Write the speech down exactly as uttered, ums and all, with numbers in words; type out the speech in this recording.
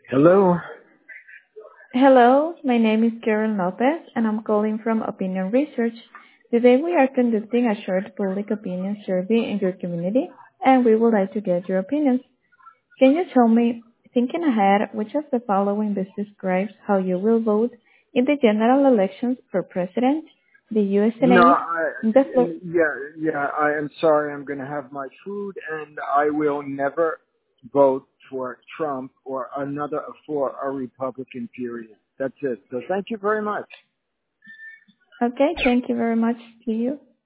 Hello. Hello, my name is Karen Lopez, and I'm calling from Opinion Research. Today we are conducting a short public opinion survey in your community, and we would like to get your opinions. Can you tell me, thinking ahead, which of the following best describes how you will vote in the general elections for president, the U S No, Senate, I, the floor? yeah, yeah, I am sorry. I'm going to have my food and I will never vote for Trump or another, for a Republican period. That's it. So thank you very much. Okay, thank you very much to you.